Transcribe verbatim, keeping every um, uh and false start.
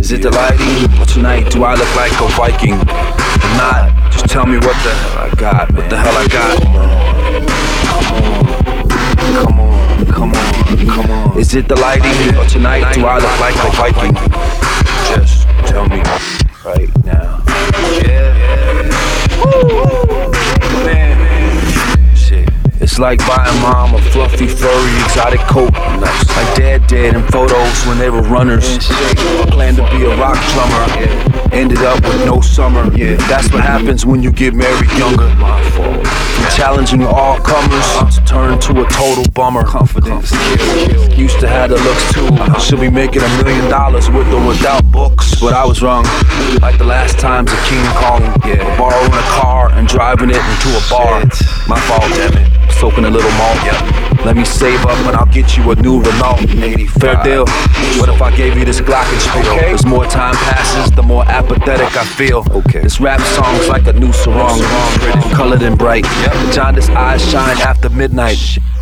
Is it the lighting? Or tonight do I look like a Viking? If not, just tell me what the hell I got, man. What the hell I got? Come on, come on, come on, come on. Is it the lighting? Or tonight do I look like a Viking? Just tell me right now. Yeah, yeah. Woo! Man. Shit. It's like buying mom a fluffy, furry, exotic coat. Nice. Like dad did in photos when they were runners. Planned to be a rock drummer. Ended up with no summer. Yeah, that's what happens when you get married younger. From challenging all comers to turn to a total bummer. Confidence. Used to have the looks too. Should be making a million dollars with or without books. But I was wrong. Like the last times a King Kong. Yeah, borrowing a car and driving it into a bar. My fault, damn it. Soaking a little malt. Yep. Let me save up and I'll get you a new Renault. Fair deal. What if I gave you this Glockenspiel? Okay. As more time passes, the more apathetic I feel. Okay. This rap song's like a new sarong. Colored and bright. Yep. Jaundiced eyes shine after midnight.